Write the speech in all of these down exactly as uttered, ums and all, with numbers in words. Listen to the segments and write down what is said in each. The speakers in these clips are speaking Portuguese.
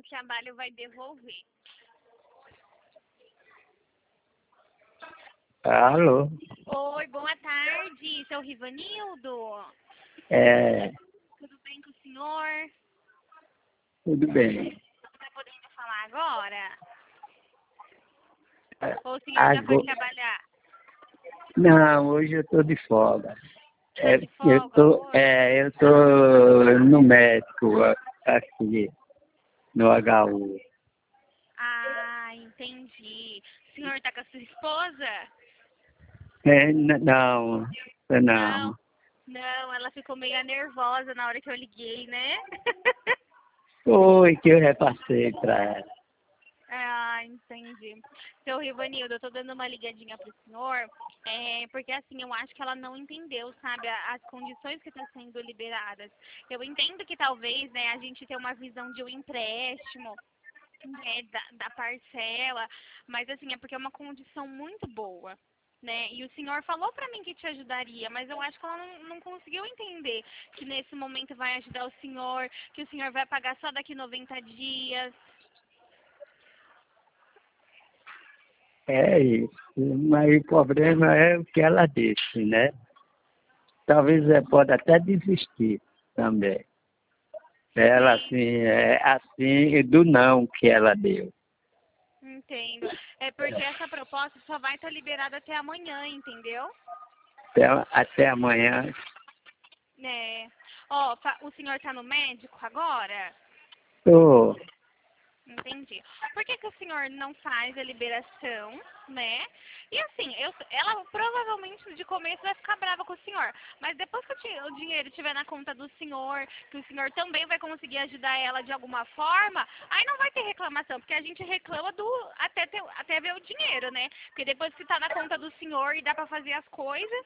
o trabalho vai devolver. Alô? Oi, boa tarde, seu Rivanildo. É, Tudo bem com o senhor? tudo bem. Está podendo falar agora? É, Ou o senhor já foi Agora, trabalhar? não, hoje eu tô de folga. Tá É, de eu folga tô, hoje? é, eu tô no médico a- aqui, no H U. Ah, entendi. O senhor tá com a sua esposa? É, n- não, Não, não. não, ela ficou meio nervosa na hora que eu liguei, né? Foi que eu repassei pra ela. Ah, entendi. Seu Rivanildo, eu tô dando uma ligadinha pro senhor, é, porque assim, eu acho que ela não entendeu, sabe, a- as condições que estão sendo liberadas. Eu entendo que talvez, né, a gente tenha uma visão de um empréstimo, né, da, da parcela, mas assim, é porque é uma condição muito boa. Né? E o senhor falou pra mim que te ajudaria, mas eu acho que ela não, não conseguiu entender que nesse momento vai ajudar o senhor, que o senhor vai pagar só daqui noventa dias. É isso. Mas o problema é o que ela disse, né? Talvez ela pode até desistir também. Ela, Sim, assim, é assim, do não que ela deu. entendo. É porque essa proposta só vai estar liberada até amanhã, entendeu? Até, até amanhã. Né? Ó, fa- o senhor tá no médico agora? Tô. Entendi. Por que que o senhor não faz a liberação, né? E assim, eu, ela provavelmente de começo vai ficar brava com o senhor, mas depois que o, ti- o dinheiro estiver na conta do senhor, que o senhor também vai conseguir ajudar ela de alguma forma, aí não vai ter reclamação, porque a gente reclama do até ter, até ver o dinheiro, né? Porque depois que tá na conta do senhor e dá pra fazer as coisas,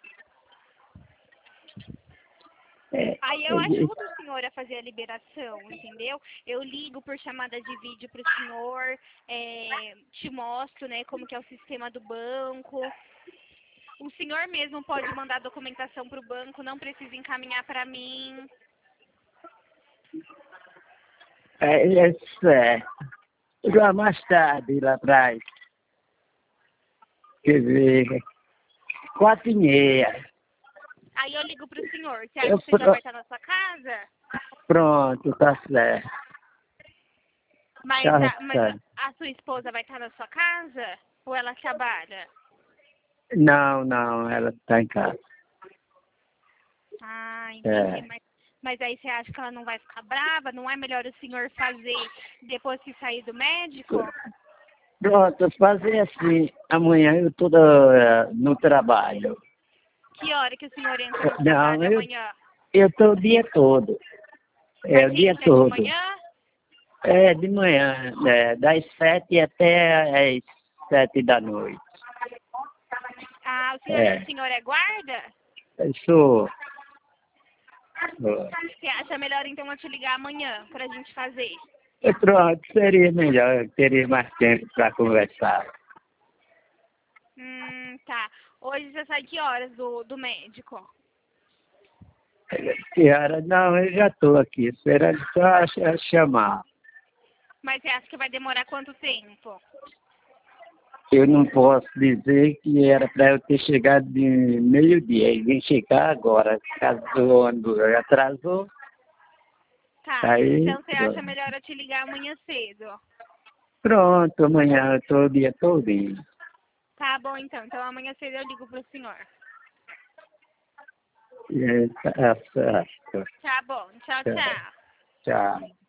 É, aí eu é, ajudo o senhor a fazer a liberação, entendeu? Eu ligo por chamada de vídeo para o senhor, é, te mostro, né, como que é o sistema do banco. O senhor mesmo pode mandar a documentação para o banco, não precisa encaminhar para mim. é, é certo. Já mais tarde, lá atrás, quer dizer, quatro e meia. Aí eu ligo para o senhor. Você acha Eu, que você já pro- vai estar na sua casa? pronto, tá certo. Mas Tá a, mas certo. a sua esposa vai estar na sua casa? Ou ela trabalha? Não, não, ela tá em casa. Ah, entendi. É. Mas, mas aí você acha que ela não vai ficar brava? Não é melhor o senhor fazer depois que sair do médico? Pronto, fazer assim, amanhã eu tô eh, no trabalho. Que hora que o senhor entra no Não, trabalho eu, amanhã? eu tô o dia todo. É, Mas o dia entra de todo. manhã? É, de manhã, é, das sete até as sete da noite. Ah, o senhor, o É, senhor é guarda? eu sou. sou. Você acha melhor então eu te ligar amanhã pra gente fazer? E pronto, seria melhor, eu teria mais tempo para conversar. Hum, tá. Hoje você sai que horas do, do médico? Senhora, não, eu já estou aqui, esperando só ch- chamar. Mas você acha que vai demorar quanto tempo? Eu não posso dizer que era para eu ter chegado de meio-dia, e vim chegar agora, caso o ônibus atrasou, Tá. aí Então você acha melhor eu te ligar amanhã cedo? pronto, amanhã eu estou o dia todinho. Tá bom então. Então amanhã cedo eu ligo pro senhor. É, tá certo. Tá bom. Tchau, Tchau. tchau. Tchau.